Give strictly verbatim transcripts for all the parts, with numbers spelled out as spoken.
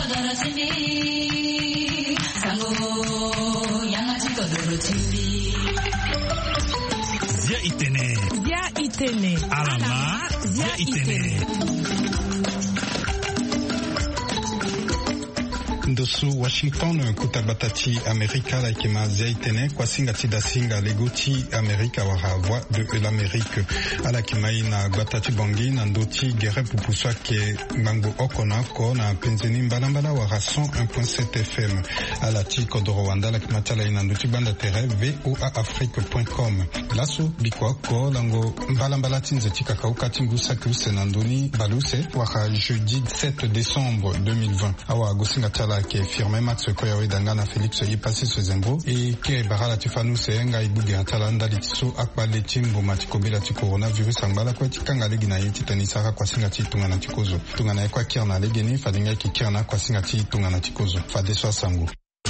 Zia Itene. Zia Itene. Alama. Zia Itene. Ndosu Washington kutabatati Amerika la ikema Zia Itene kwa singa tida singa legoti Amerika wara voix de l'Amérique ala kimai na batati bongi na ndoti gere pupuswa ke mango okona ko na penzeni mbalambala wara cent un point sept F M ala ti kodoro wanda la kimatala ina ndoti banda tere voa afrique point com laso bikwa ko lango mbalambala tinze tika kauka timbusa kuse na ndoni baluse wara jeudi sept décembre deux mille vingt awa gosinga tala ke firme Max Koyawe dangana Felix Yipasi Sezembo e ke barala tifanu senga ibuge atala ndali tiso akbale timbo matikobela ti coronavirus angbala kwa tikanga legina yiti tanisaka kwa singa ti tungana tikozo tungana kwa kirna legeni fadinga ki kirna kwa singa ti tungana tikozo fadeswa sango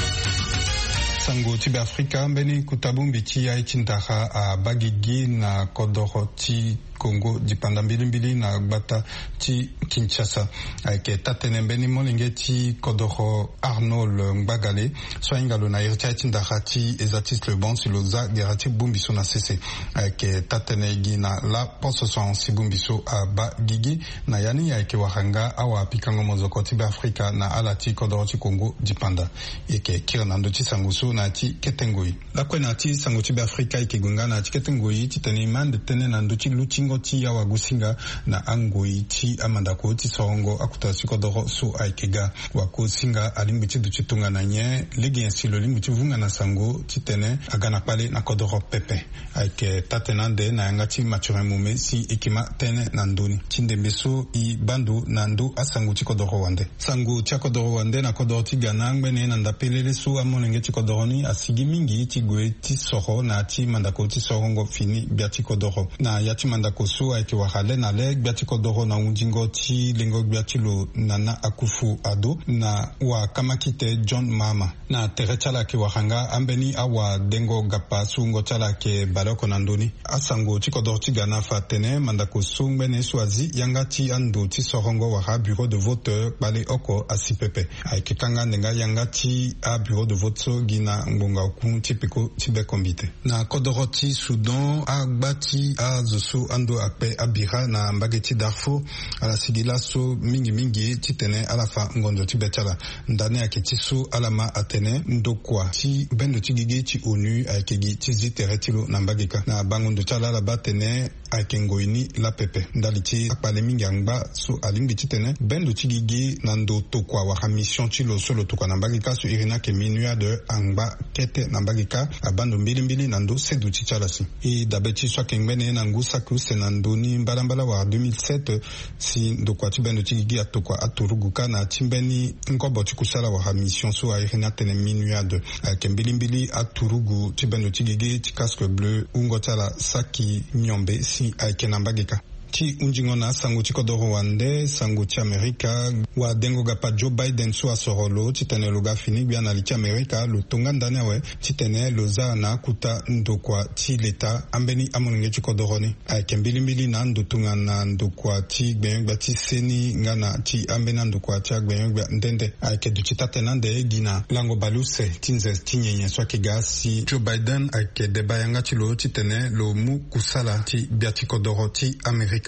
sango tibe Afrika mbeni kutabumbi ti ya itindaha a bagigi na kodoro ti Congo dipanda mbili mbili na bata ti Kinshasa ke tatene mbeni molinge ti kodoro Arnold Mbagale so ingalo na irtia itindaha ti ezatis le bon siloza gerati bumbiso na sese ke tatene gina la poso so si bumbiso a bagigi na yani ya ke wahanga awa pikango mozoko tibe Afrika na alati kodoro ti Congo dipanda eke kirna ndo ti sanguso na ti ketengoi la kwena ti sango tibe Afrika ike gungana ti ketengoi ti tene mande tene na ndo ti luchi ngoti ya wagusinga na angoi ti amandako ti sorongo akuta sikodoro so aikega wako singa alimbi ti duchi tunga na nye legi ensilo limbi ti vunga na sango ti tene agana pale na kodoro pepe aike tatena de na yanga ti mature mume si ekima tene na ndoni tindembe so i bandu na ndu asango ti kodoro wande sango ti kodoro wande na kodoro ti gana ngbene na ndapelele so amolenge ti kodoro ni asigi mingi ti goe ti soro na ti mandako ti sorongo fini bia ti kodoro na ya ti mandako so aike wahale na le biati kodoro na undingo ti lengo biati lo Nana Akufo Addo na wa kamakite John Mahama na tere chala ke wahanga ambeni awa dengo gapa sungo chala ke baloko na ndoni asango ti kodoro ti gana fatene mandako so ngbene swazi yanga ti ando ti sorongo waha bureau de vote bale oko asipepe aike kanga ndenga yanga ti a bureau de vote so gina ngonga okun ti peko ti be kombite na kodoro ti Sudan agbati a zoso ando akpe abira na mbageti Darfur ala sigila so mingi mingi titene ala fa ngondo ti betala ndane aketi so alama atene ndokwa ti bendo ti gigi ti onu akegi ti zitere tilo na mbageka na bangondo chala la batene akengoini la pepe ndali ti akpale mingi angba so alimbi titene bendo ti gigi na ndo tokwa wa mission ti lo solo tokwa na mbageka so irina ke minua de angba kete na mbageka abando mbili mbili na ndo sedu ti chala si e dabeti so kengbene na ngusa kuse na ndoni mbalambala wa deux mille sept si ndokwa ti bendo ti gigi atokwa aturuguka na timbeni nkobo ti kusala wa mission so airina tene minua de kembilimbili aturugu ti bendo ti gigi ti casque bleu ungo tala saki nyombe si aikena mbageka ti unjingo na sango ti kodoro wande sango ti Amerika wa dengo gapa Joe Biden so asorolo ti tene lo ga fini bia na li ti Amerika lo tonga ndane we ti tene lo za na kuta ndokwa ti leta ambeni amonenge ti kodoro ni aike mbilimbili na ndotunga na ndokwa ti gbenyogba ti seni ngana ti ambena ndokwa ti agbenyogba ndende aike du ti tatena nde gina lango baluse ti nze ti nyenye so ayeke ga si Joe Biden ayeke deba yanga ti lo ti tene lo mu kusala ti bia ti kodoro ti Amerika.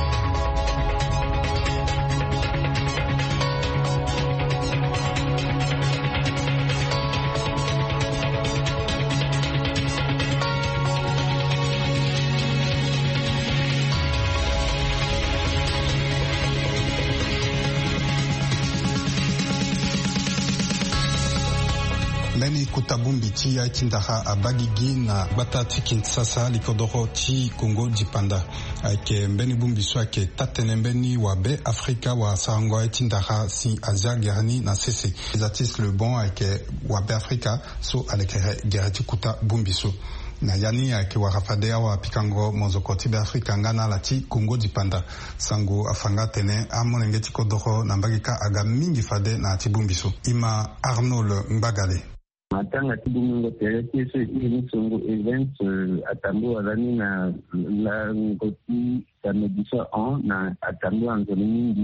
Mbeni kutabumbi ti ya itindaha a bagigi na bata ti Kinshasa likodoro ti Congo dipanda ayeke mbeni bumbi so ayeke tatene mbeni wabe Afrika wa sarango itindaha si Asia gerni na sese ezatis le bon ayeke wabe Afrika so aleke gere ti kuta bumbi so na yani ayeke wara fade awa pikango mozoko ti be Afrika ngana la ti Congo dipanda sango afanga tene amolenge ti kodoro na mbagika aga mingi fade na ti bumbi so ima Arnold Mbagale. Matanga tibumungo teleke so ini songo event atambo alani na la ngoti tamedisa on na atambo anzoni mingi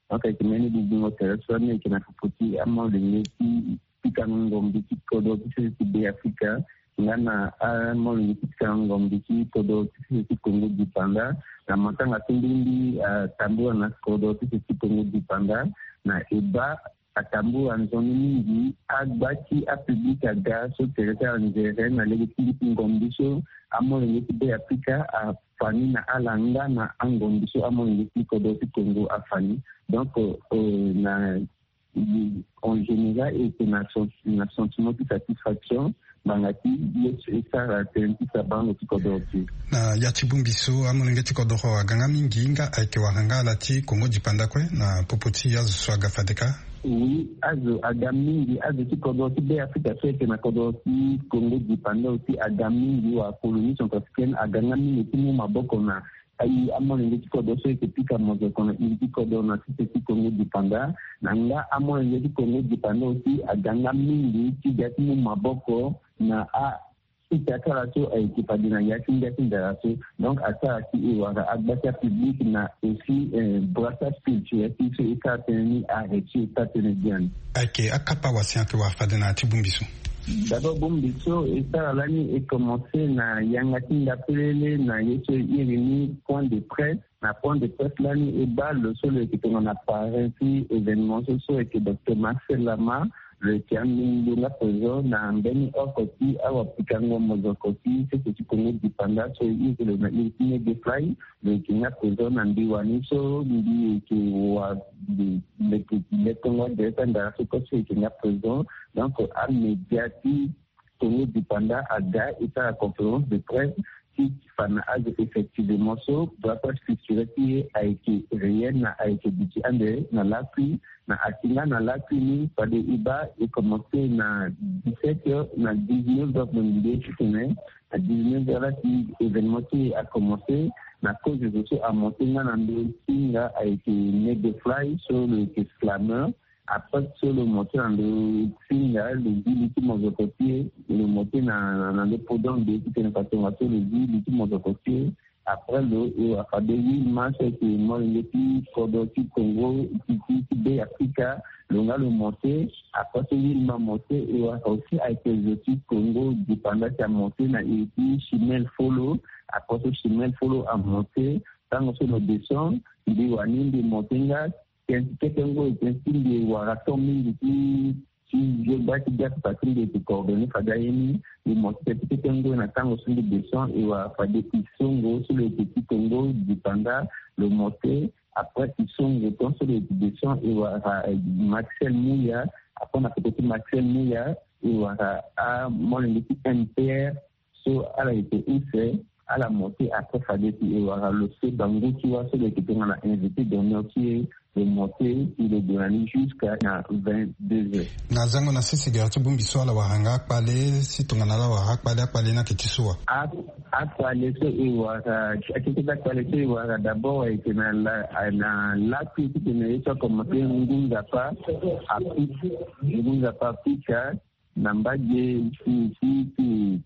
donc ayeke meni bubungo tere so ani ayeke na popo ti amolenge ti tika ngombe ti kodo ti sese ti be afrika nga na amolenge ti tika ngombe ti kodo ti sese ti congo dipanda na matanga ti mbindi atambua na kodo ti sese ti congo dipanda na eba atambua nzoni mingi agba ti apublike aga so tere ti anzere na lege ti mbi ti ngombe so amolenge ti be afrika afani na ala nga na angombe so amolenge ti kodo ti congo afani donc euh, na en général et na na sentiment de satisfaction bangati yesu esara tenti sabango ti kodo ti na yati bumbiso amolenge ti kodo ho aganga mingi nga ayeke wahanga ala ti congo dipanda kue na popo ti azo so aga fadeka. Oui, azo aga mingi azo ti kodo ti be afrika so ayeke na kodo ti congo dipanda aussi aga mingi wa colonie centrafricaine aganga mingi ti mu maboko na ai amolenge ti kodo so ayeke pika mozoko na iri ti kodo na sese ti congo dipanda na nga amolenge ti congo dipanda aussi aganga mingi ti ga ti mu maboko na a iti asara so ayeke padi na ya ti nga ti ndara so donc asara ti e wara agba ti apublique na aussi brassage spirituel ti so e kara tënë ni are ti e kara tënë gi ani ayeke akapa wasi ayeke wafade na ti bumbiso. D'abord, Bombiso, et ça, l'année est commencé na Yangati Ndapelele, na Yeso Irini, point de presse, na point de presse l'année est bas, le seul qui on a parlé, événement social, et que docteur Marcel Lama, le Tiamin de la prison, na Mbeni Okoti, Awa Pikango Mozokoti, c'est ce qui connaît du panda, so il le Niltine de Fly, le Kina prison, Nambiwani, so, Ndi, qui wa, le Congo de Sanda, ce que c'est Kina prison, donc, à médiati, Congo du panda, Aga, et à la conférence de presse, qui fana age effectivement so brassage culturel qui a été réel na a été dit ande na l'appui na atinga na l'appui ni par de iba et commencé na dix-sept heures na dix-neuf heures de midi à dix-neuf heures qui événement qui a commencé na cause de so a monté na ande singa a été made de fly sur le slammer. Après, sur le moteur de Singa, le dit qui m'a côté, le moteur dans le podon de qui ne pas sur le dit qui m'a côté. Après, le, il a fait des matchs qui m'ont été Kodoti Congo, qui qui Africa, le gars le monté. Après, il m'a monté et a aussi été exotique Congo, dépendant de monté, na et puis Chimel Follow. Après, ce Chimel Follow a monté. Tant que le descend, il dit Wanin de Montenga. Ketengo itensindi warato mingi ti ti joba ti gat patri de coordonner fadaini ni moté ketengo na tango sindi beson et wa fade kisongo sur le petit Congo du panda le moté après kisongo ton sur le beson et wa Maxel Mouya après na petit Maxel Mouya et wa a mon petit M P R so ala été oufé à la montée après fade et wa le fait bango qui wa sur le qui on a invité donner qui de monter il est de l'année jusqu'à vingt-deux heures. Na zango na sisi garatu bumbiso ala wahanga akpale si tungana wa akpale akpale na kitisua. Akpale so iwara akitaka akpale so iwara d'abord et na la na la qui qui ne soit comme ngunga pa api ngunga pa pika nambaje si si si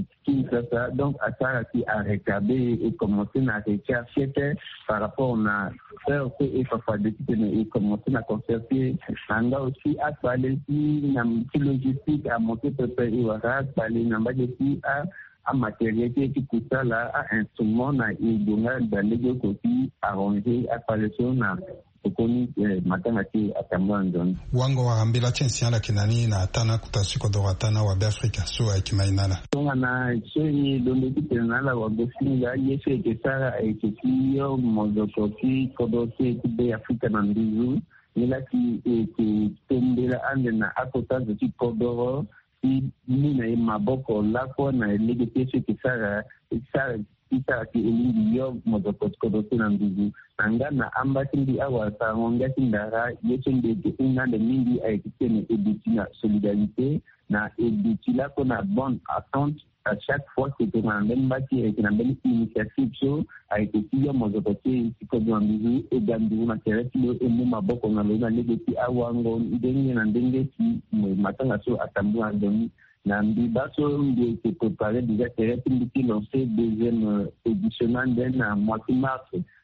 ça donc à ça qui a réclamé et commencé à rechercher par rapport à faire et parfois de et commencer à concerter on a aussi à parler si la logistique à monter peut-être et voilà parler n'amba de si à à matériel qui coûte ça là à instrument na et donner dans les côtés arranger à parler sur na ukoni matanati atamwanzo wango wa ambila chensi ala kinani na tana kutasiko do tana wa Afrika so aikimainala tonga na cheni donde kitana wa gosinga yese kesara aikitiyo mozokoti kodoti be Afrika na ndizu nila ki ki tembela ande na akota zo kodoro si nina maboko lako na legete kesara kesara kita ki elingi yo mozokoti kodoti na ndizu anga na ambasindi awa sa ngonga tindara yechende de unande mingi aikitene ebitina solidarité na ebitila kona bonne attente à chaque fois que tu as même bâti avec une belle initiative so avec plusieurs mozokoti sikodo ambizu e gandu na terefilo e muma boko na lona legeti awango ndenge na ndenge ki matanga so atambu andoni na mbibaso ndio qui préparer déjà terefilo qui lancé deuxième édition dans mois de mars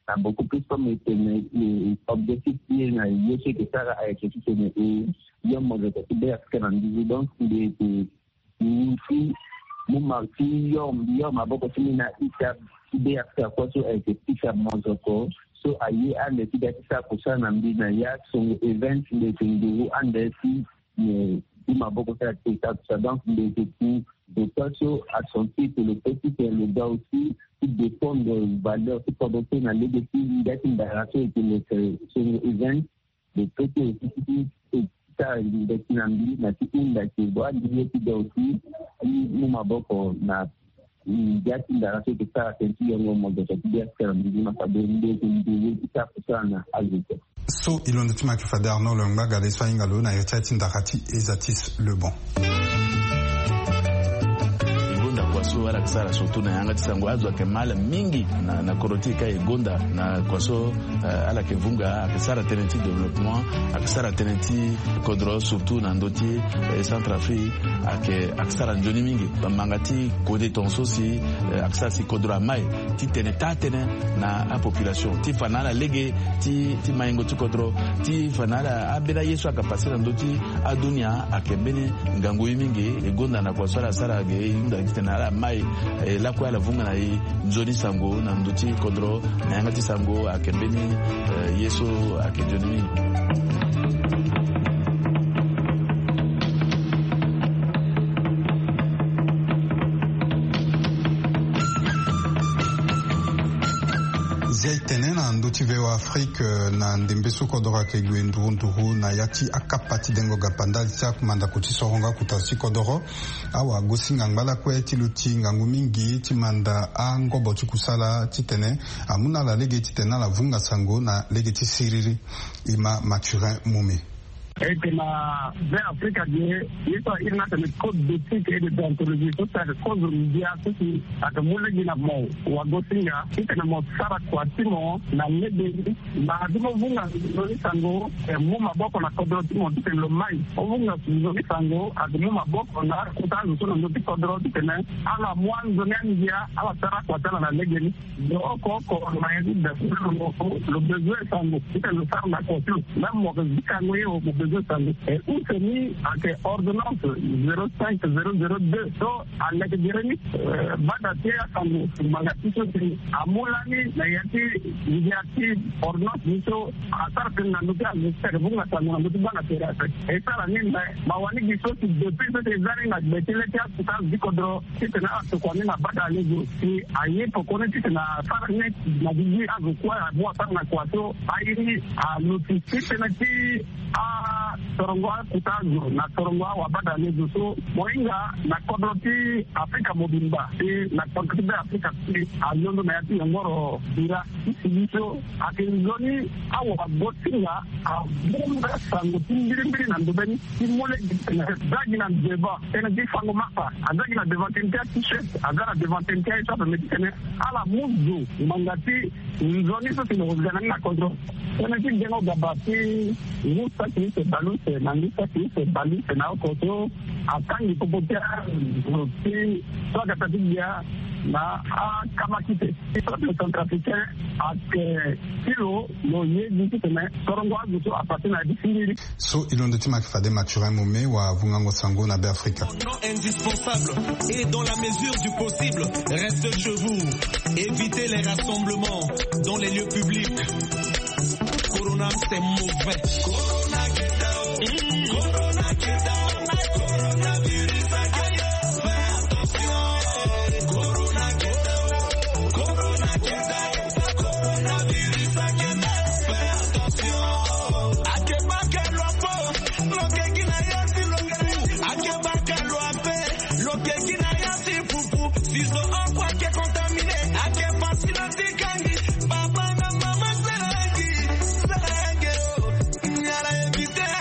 a beaucoup plus comme l'objectif qui est là, il y a ce que ça a été fait, et il y a un mode de faire un discours, donc il est une fille, mon mari, il y a un beaucoup de mina, il y a idée à faire quoi sur un petit charmant encore, so aïe, à l'étude de ça pour ça, n'ambi na ya, son event, les tendus, en défi, mais il m'a beaucoup fait ça, donc il est tout. De façon à sentir que le petit et le gars aussi, qui dépendent de valeurs qui sont adoptées dans les défis d'être d'arracher et que le event, le petit aussi, c'est ça, d'être une amie, la petite qui doit dire qu'il doit aussi, nous m'a beaucoup, na, d'être d'arracher que ça, c'est un peu monde de cette idée, c'est un peu de ma famille, de une ça, pour ça, on a ajouté. So, il en est ma qui fait d'Arnaud Longba, Gade Swahingalo, na Yertiatin Darati et Zatis Le Bon. Kwaso wala kisara surtout na yanga tisango azwa kemala mingi na na korotika egonda na kwaso uh, ala kevunga akisara tenenti développement akisara tenenti kodro surtout na ndoti eh, Centrafrique ake akisara njoni mingi bamangati kode tonso si uh, akisara si kodro mai ti teneta tene na a population ti fanala lege ti ti maingo ti kodro ti fanala abela yesu akapasira ndoti adunia akebene ngango mingi egonda na kwaso ala sara ge inda kitena mai eh, la kwa la vunga na i nzoni sango na nduti kodro na yangati sango akembeni eh, yeso akejoni. Ziaitene na nduti vewa Afrique na ndembeso kodora ke gwenduru nduru na yati akapati dengo gapanda lisa kumanda kuti soronga kutasi kodoro awa gosinga ngala kwe tiluti ngangu mingi timanda a ngobo tikusala titene amuna la lege titena la vunga sango na lege tisiriri ima Mathurin Moumé. Et que la vers Afrique a dit, il faut il y a des codes d'éthique et de déontologie, tout ça, des causes mondiales, tout ce à que moule gina mo, ou à gosinga, il y a des mots sara kwa timo, na lebe, na dimo vunga zoni sango, et mouma boko na kodro timo, tout le mai, o vunga zoni sango, à de mouma boko na kuta zuto na zoti kodro tene, à la moine zoni angia, à la sara kwa tala na lege, de oko oko, na yedi de le besoin sango, c'est le sara na kotu, même moi que zikanwe au et où c'est mis à ordonnance zéro cinq zéro zéro deux. So, à l'exécutif, Badaté a sangu, Magati Sotri, à Moulani, Nayati, Lidiati, ordonnance, Miso, à Sarpen, Nanuka, Mister Bunga Sangu, Nutubana Terra. Et ça, la mine, Mawani Giso, depuis ces années, la Bétileta, Putan, Dicodro, Titana, Sokwani, Bada Lego, si Aye, pour connaître na Sarnet, Nadi, Azukwa, à Boisana Kwaso, Aïri, à Notification, à Sorongwa Kutazo, na Sorongwa Wabada Lezuso, Moinga, na Kodroti, Afrika Mobimba, et na Kodroti Afrika, à Yondo Mayati, Ngoro, Ira, Isiso, à Kenzoni, à Wabotinga, à Bunga, Sango, Timbiri, Nandubeni, Timole, Zagina Deba, Energy Fangomapa, à Zagina Devantentia T-shirt, à Zara Devantentia, et ça, le à la Mouzo, Mangati, Zoni, ça, c'est le Rosanana Kodro, Energy Geno Gabati, Moussa, qui se balance, Nandisa, qui se balance, Nao Koto, à Tangi Popotia, soit Gatadia, na a Kamakite, le centrafricain, à Kilo, Loye, Dutene, Sorongwa, Guto, à partir de la Dicini. So, il en est Makfade Mathurin Moumé ou à Vungango Sango, na Africa. Indispensable et dans la mesure du possible, restez chez vous. Évitez les rassemblements dans les lieux publics. Corona, c'est mauvais. Corona, get down. Corona, get down. Coronavirus, aïe, fais attention. Corona, get down. Corona, get down. Coronavirus, aïe, fais attention. Akeba, kelo apo, loke gina yasi loke. Akeba, kelo ape, loke gina yasi fufu. Siso akwa ke contaminé. Akeba, silati kangi. Papa na mama serangi. Serangi, nyara evite.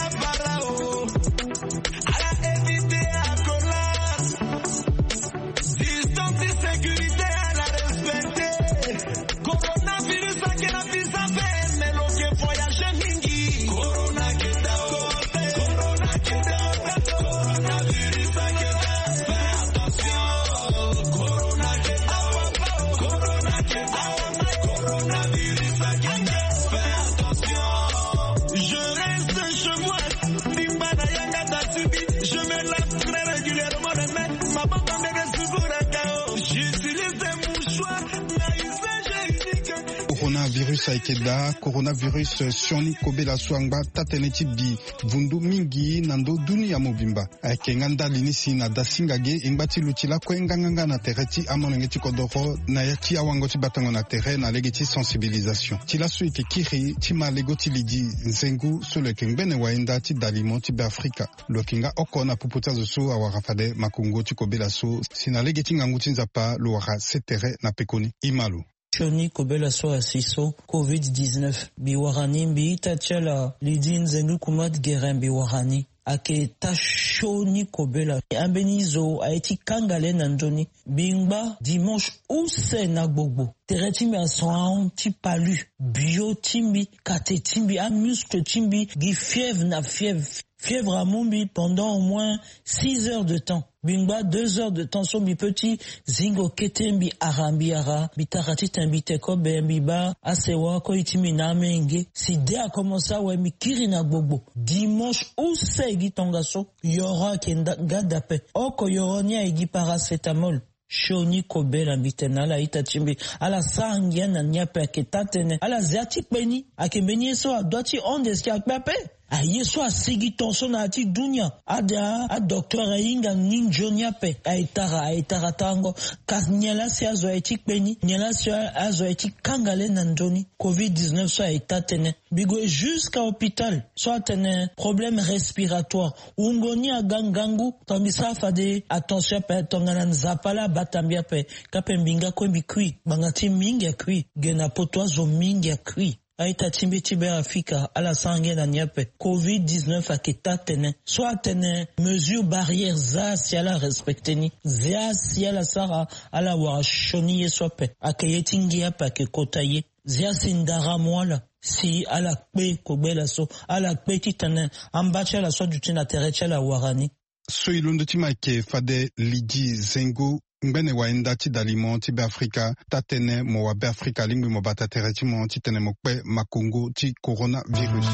coronavirus aikeda coronavirus sioni kobela swangba tateneti bi vundu mingi nando dunia mobimba aikenga ndalinisi na dasingage ingbati lutila kwenganganga na tereti amonengeti kodoro na yaki awangoti batango na terre na legeti sensibilisation tila suite kiri tima legoti lidi nzengu solo kengbene waenda ti dalimo ti Afrika lokinga okona puputa zoso awarafade makungo ti kobela so sina legeti nganguti nzapa loara setere na pekoni imalu Shoni kobela so asiso covid dix-neuf biwarani bi tachala lidin zengu kumat gerem biwarani ake tashoni kobela ambenizo aiti kangale nandoni bingba dimanche ou se na gbogbo teretimbi asan ti palu bio timbi kate timbi a muscle timbi gi fièvre na fièvre fièvre à Mumbi pendant au moins six heures de temps. Bingba, deux heures de temps, so mi petit, zingo ketembi arambi ara, bitarati tembi teko bembiba, asewa ko itimi na menge. Si dé a commencé à ouais mi kiri na gbogbo. Dimanche, ou se egi tongaso, yora kenda gadape. Oko yoronia egi paracétamol. Shoni kobela mitena la itachimbi ala sangia na nyape aketatene ala zati peni akembeni so adoti ondeski akpepe aye so asigi tonso na ati dunia ada a docteur inga ninjo nyape aitara aitara tango kasnyela si azo eti peni nyela si azo eti kangale na ndoni covid dix-neuf so aitatene bigo jusqu'à hôpital so atene problème respiratoire ungoni agangangu tambisa fade attention pe tongana nzapala batambia pe kape mbinga ko bikui bangati mingi akui gena potwa zo mingi akui aita timbi tibe Afrika ala sangue na nyape covid dix-neuf aketa tene soit tene mesure barrière za si ala respecteni za si ala sara ala wa shoni yesope akayeti ngia pa ke kotaye za sindara mwala si ala pe kobela so ala pe titane ambacha la so dutina terecha la warani so ilundo timake fade lidi zengo Mbene waenda ti dalimo ti be Afrika tatene mo wa be Afrika lingwi mo bata tereti mo ti tene mo kwe makungu ti coronavirus.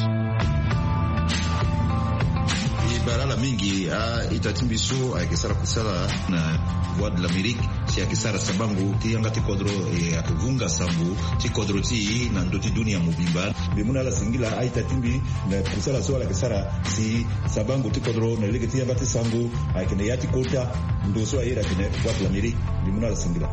Barala mingi a itatimbiso a kisara kusala na Voix de l'Amérique si a kisara sabangu ti yanga ti kodro e akuvunga sambu ti kodro ti na ndoti dunia mubimba bimuna la singila a itatimbi na kusala so la kisara si sabangu ti kodro na lege ti yanga ti sangu a kene yati kota ndo so a yera kene Voix de l'Amérique bimuna la singila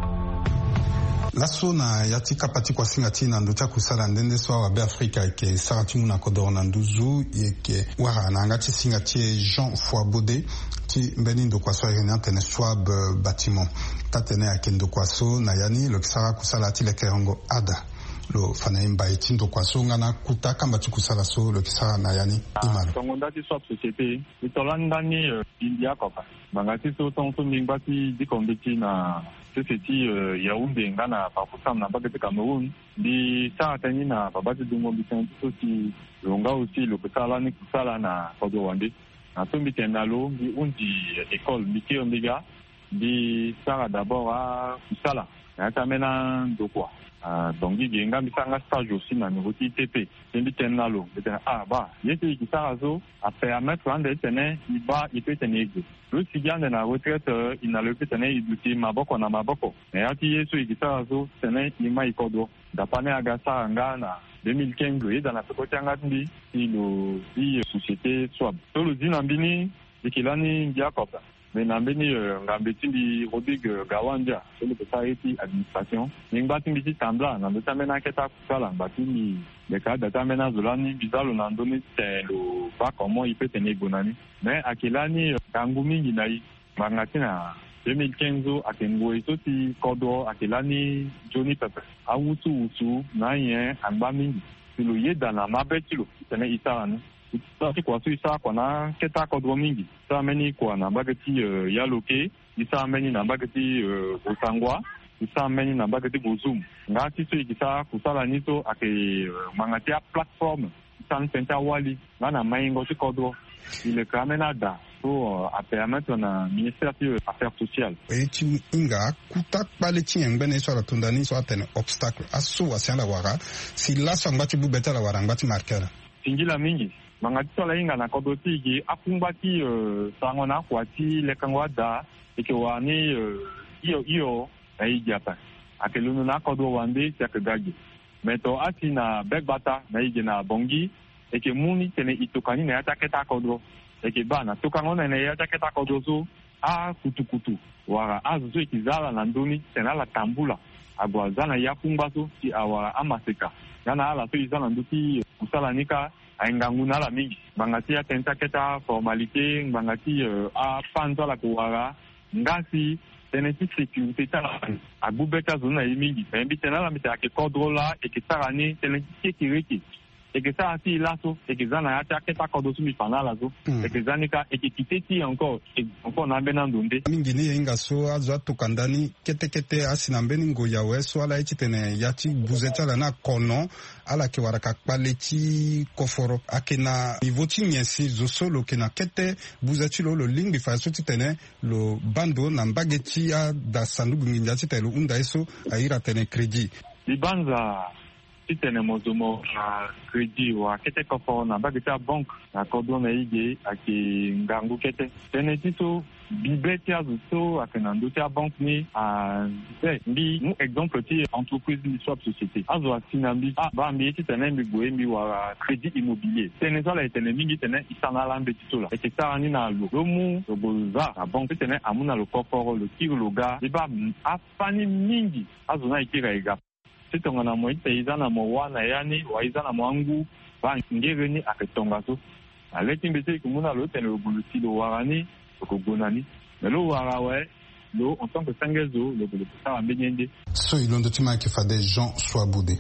laso na yati kapati kwa singati na nduta kusala ndende swa wa be Afrika ke sarati muna kodoro na nduzu yeke wara na ngati singati Jean Fouabodé ti mbeni ndo kwa swa irene tene swab bâtiment tatene akendo kwa so na yani lo kisara kusala ti leke yango ada lo fana imba iti ndo kwa so ngana kuta kamba ti kusala so lo kisara na yani imalo tongo ndati swab société itolanda ni india kopa bangati so tonso mingbati dikombeti na seti uh, Yaoundé ngana pakusam na bakete Cameroun di sa tani na babati dungo bitan so si longa aussi le kusala ni kusala na kodo wande na to mitendalo di undi école miki omega di sara d'abord a kusala na tamena dokwa ah donc di nga misanga stage aussi na nouveauté T P ndi tenalo de ah ba yete kusala zo a permettre ande tene iba ipe tenege le sigan na retraite ina le petene iduti maboko na maboko na ati yesu igisa zo tene ima ikodo da pane agasa ngana deux mille quinze dans la sokotanga ndi ilo i société swab to lo dinambini dikilani ndiakopa mais nambini ngambeti ndi Rodig Gawanja sur le société administration ningba timbi tambla na betamena keta kusala batini le cas datamena zolani bizalo na ndoni telo pas comment il peut tenir bonani mais akilani kangu mingi nai mangatina deux mille quinze akengo itoti kodo akilani Johnny Pepper awutu utu na yen amba mingi silo yeda na mabetilo tene isarani Sasi kwa su isa kwa na keta kodwa mingi. Sa meni kwa na bagati uh, yaloke, isa meni na bagati uh, usangwa, isa meni na bagati buzum. Nga tiso ikisa kusala nito ake uh, mangatia platform, isa nsenta wali, nga na maingo si kodwa. Ile kamena da. So uh, a permettre na ministère de affaires sociales. Eti inga kutak baleti ngene so la tundani so atene obstacle aso wasiala wara si la sangati bubeta la wara ngati markera. Singila mingi. Mangati la inga na kodoti ki akumbati uh, sangona kwati lekangwa da ike wani uh, iyo iyo na ijapa akelunu na kodo wande chakagaji mais to ati na begbata na ige na bongi et que muni tene itokani na yata keta kodro et que bana tokango na yata keta kodro so a kutu kutu wara azu ikizala na ndoni tena la tambula agwazana ya kumbaso ti awara amaseka yana ala so izana nduti kusala nika ainganguna la mingi bangati ya tenta keta formalité bangati uh, a panza la kuwara ngasi teneti sécurité tala agubeka zona mingi membi tena la mita ke kodrola e ke sarani teneti sécurité et que ça aussi là so et que ça n'a pas été pas cordosu mi pana là so et que ça nika et que kiteti encore encore na bena ndonde mingine yenga so azwa tukandani kete kete asina mbeni ngo yawe so ala itene yati buzeta la na kono ala ke waraka kpaleti koforo akena ivoti nyensi zo solo kena kete buzeti lo lo lingi fa so titene lo bando na mbageti ya da sandugu nginja titelo unda eso aira tene credit libanza titene mozomo na credit wa kete kofo na bagita bank na kodo na ige aki ngangu kete tene tito bibeti azuto akenando tia bank ni a eh bi mu exemple ti entreprise ni swap société azo atinambi ah ba mbi titene mbi boe mbi wa crédit immobilier tene sala tene mingi tene isana lambe titola et ça ni na lo mu boza a bank tene amuna lo kofo lo tiro lo ga ba afani mingi azo na ikira ega sitonga na mo itezana mo wana yani waizana mwangu ba ngeveni aketonga so aleti mbete kumuna lo tene lo buluti lo warani ko gonani lo warawe lo en tant que sangezo le buluti ça ambenyende so ilondo tima ki fa des gens soit boudés.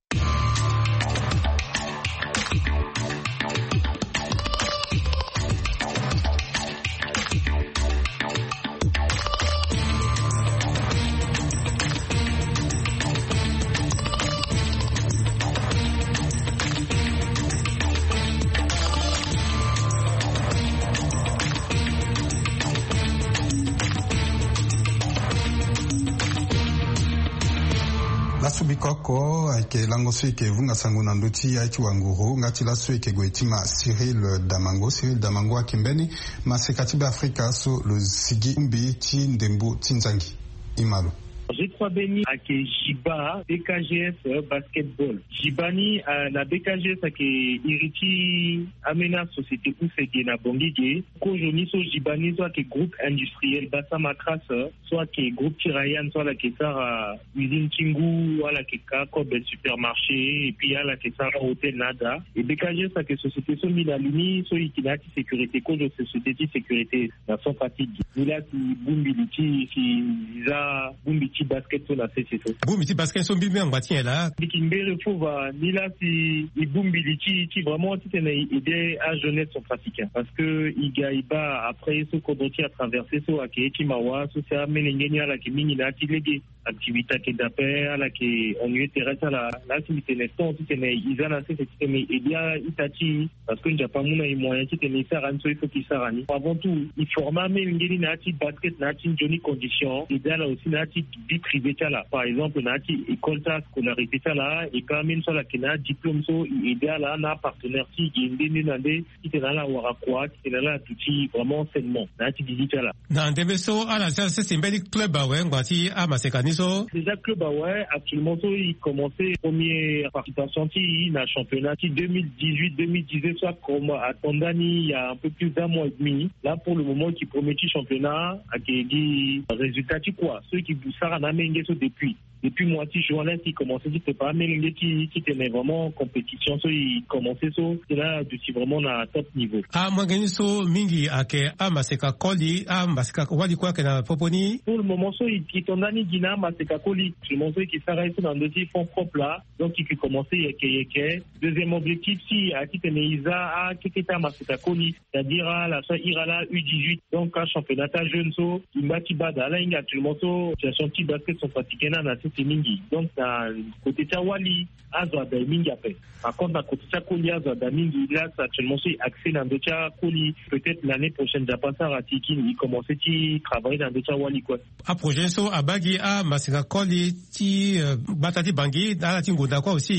Subikoko ake langoso ike vunga sangu na ndoti aiki wanguru ngati laso ike goitima Cyril Damango Cyril Damango akimbeni masekatiba Afrika so lo sigi umbi ti ndembo tinzangi imalo G trois Beni avec Jiba, B K G S basketball. Jibani la B K G S avec Iriti Amena société où c'est qui na Bongige. Kojoni so Jibani soit que groupe industriel Bassa Matras, soit que groupe Tirayan, soit la Kessara usine Tingu, soit la Keka Kobe supermarché, et puis à la Kessara hôtel Nada. Et B K G S avec société so Milaluni, so Ikinati sécurité, Kojo société sécurité, la son fatigue. Mila qui Bumbiliti, qui Iza Bumbiti basket so la C C so. Bumbiti basket so bimbi ngwati là. Dikimbere fova Mila si Bumbiti qui vraiment qui tena aider à jeunesse son pratiquant parce que Igaiba après ce Kodoti a traversé so akeki mawa so ça menengeni ala ki mini na tilege activité qui d'appel ala ki on y était resté la la activité neston qui tena izana c'est qui tena aider itati parce que n'ja pas mona i moyen qui tena ça ran so il faut qu'il sarani avant tout il forma menengeni na ti basket na ti Johnny condition et là aussi na ti vie privée là par exemple na ti école ta scolarité là et quand même ça la kena diplôme so aider là na partenaire qui ngende nande qui tena la wara quoi qui tena la tuti vraiment seulement na ti digital là na ndembe so ala ça c'est mbeli club awe ngwati ama sekaniso déjà club awe actuellement so il commençait première participation ti na championnat ti deux mille dix-huit deux mille dix-neuf soit comme à Tondani il y a un peu plus d'un mois et demi là pour le moment qui promet championnat a qui résultat ti quoi ceux qui boussara na menge so depuis depuis moi ti journaliste qui commençait qui c'était pas menge qui qui tenait vraiment compétition so il commençait so c'est là du vraiment na top niveau ah mwangeni so mingi ake amaseka koli amaseka wali kwa kana poponi pour le moment so il Tondani gina maseka koli le moment qui s'arrête dans deux fonds propres là donc qui commençait yeke yeke deuxième objectif si a qui tenait isa a qui était maseka koli c'est-à-dire la so irala U dix-huit donc un championnat jeune so imbati bada là il actuellement so situation qui basket sont pratiqués na na c'est mingi donc na côté tawali azwa da mingi après par contre na côté koli azwa da mingi là actuellement so accès dans docha koli peut-être l'année prochaine da pas ça ratiki il commençait qui travailler dans docha wali quoi a projet so abagi a masika koli ti batati bangi dans la tingo da quoi aussi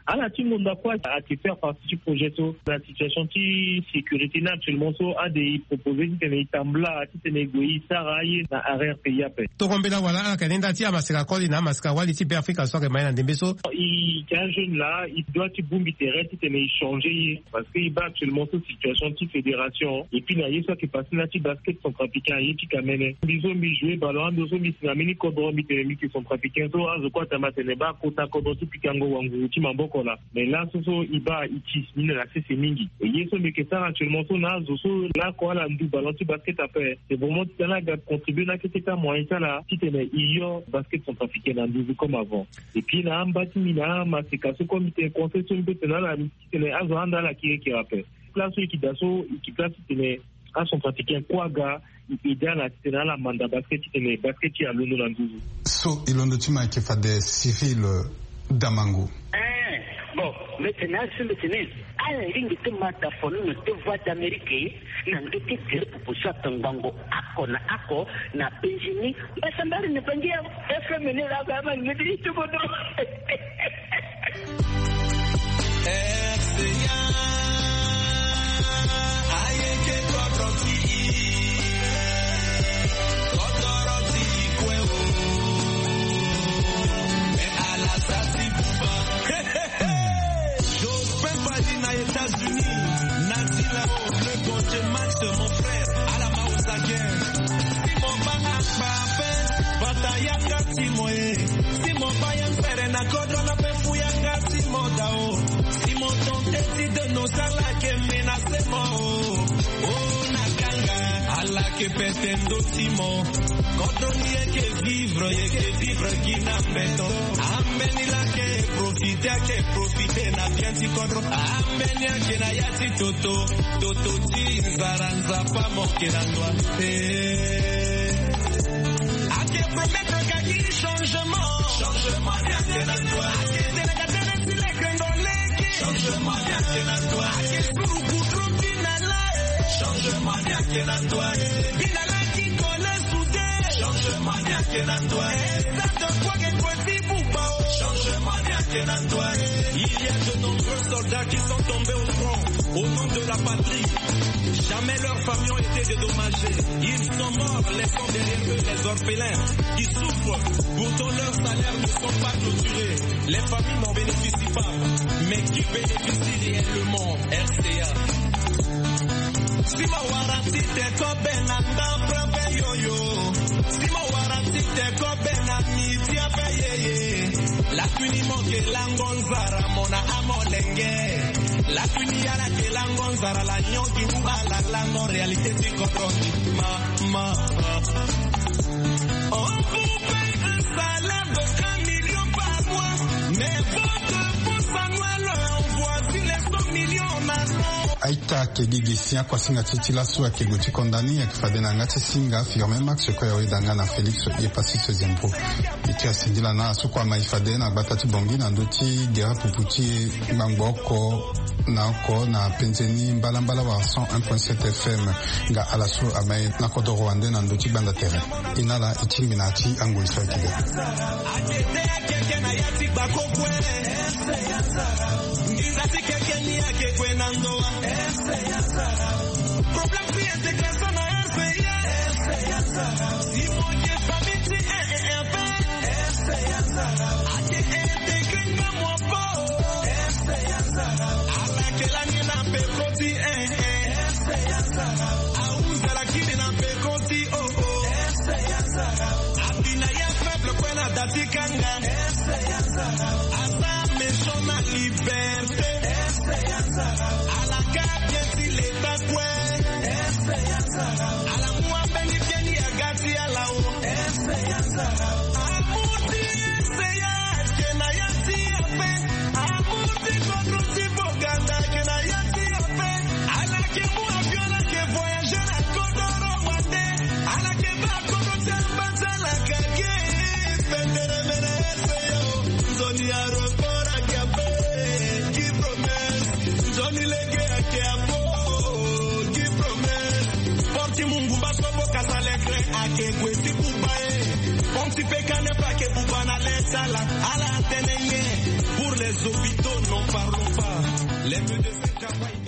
À la team on a quoi à te faire partie du projet so la situation qui sécurité naturellement so a des proposés qui tenait tambla qui tenait goyi saraye na arrière pays après. To kombela wala ka nenda ti amasika koli na masika wali ti Afrika so ke maina ndembeso. Il y a un jeune là, il doit ti bumbi terrain ti tenait changer parce qu'il bat actuellement cette situation ti fédération et puis là il y a ça qui passe là ti basket centrafricain et qui kamene. Biso mi jouer ballon dozo mi sinamini kodro mi tenemi qui sont africains so azo kwa tamatene ba kota kodro ti pikango wangu ti mamboko là. Mais là so so iba iti mine la c'est mingi. Et yeso me que ça actuellement so na zo so là quoi la ndu ballon ti basket après. C'est vraiment ti là ga contribuer là que c'est un moyen ça là ti tenait iyo basket centrafricain dans deux comme avant. Et puis là en bas ti mina ma c'est casse comme te concession de tenant la ti tenait azo anda la qui qui rappelle. Place qui daso qui place ti tenait à son pratiquant Kwaga et dans la tenant la manda basket ti tenait basket ti a l'eau dans deux. So ilondo ti ma ke fa de Cyril Damango. Bon, maintenant, c'est maintenant. À la ligne de Matafon, nous te voix d'Amérique, n'a pas été tiré pour ça, Tangango, Ako, na Ako, na Benjini, mais ça m'a ne pas dire, est-ce que mener la gamme, me dit tout le monde. États-Unis, Nati là-haut, le bon Max, mon frère, à la Maosaguer. Si mon banak pas batayanga si moye. Si mon bayan pere na kodro na pe fuyanga si mon dao. Si mon tonte si de nos ala que menace mo. Oh nakanga, ala que petendo timo. Kodro ni que vivre, ye que vivre qui n'a beto. Ameni la que profite, que profite na bien si kodro. Amenya kena yati toto toto ti zaranza pa mokera ndwa eh ake promettre kaki changement changement ya kena ndwa ake tena tena sile kendo leki changement ya kena ndwa ake suru kutruti na la changement ya kena ndwa bila la ki kole soude changement ya kena ndwa ça te quoi que possible pour changement ya kena ndwa il y a de nombreux soldats qui sont tombés au front au nom de la patrie. Jamais leurs familles ont été dédommagées. Ils sont morts, laissant derrière eux les orphelins qui souffrent. Pourtant leurs salaires ne sont pas clôturés. Les familles n'en bénéficient pas. Mais qui bénéficie réellement? R C A. Si ma warati te kobe na ndambre yo-yo. Si ma warati te kobe na miti apeyeye. La puniment que l'angonzara mona amolenge. La puniyara que l'angonzara la nyonki mouba la langon réalité du comprendre. Ma, ma, on vous paye un salaire de un million par mois. Mais votre bourse annuelle envoie sur les cent millions maintenant. Aita kegigi siya kwa singa titila suwa keguti kondani ya kifadena ngati singa firme max kwa yawe dangana Felix ye pasi sezempo iti asindila na asukwa maifadena batati bongi na ndoti gera puputi mangoko na ko na penzeni mbala mbala wa cent un point sept F M nga alasu amai na kodo rwande na ndoti banda tere inala iti minati anguli sa kiga Problem free intégration à R C A. Si mon Dieu famille si un et un pain. A te intégrer na moi pas. Ala que la ni na pe koti un un. A uza la kine na pe koti oh oh. Abina ya faible kwena dati kanga. Asa méchant na liberté. A la carte si l'état quoi. A la moi beni bieni agati a la o. Amuti seya que na yati ape. Amuti contre si boganda que na yati ape. A la que moi viola que voyager na kodoro wande. A la que va kodoro bata la kage. Pendere mene seyo. Zoni aeroport a kiape. Qui promesse. Zoni lege a kiapo. Mungu basobo kasalekre ake kwesi kubae Pontifeca n'est pas que Boubana laisse à la, à la Pour les hôpitaux, n'en parlons pas. Les médecins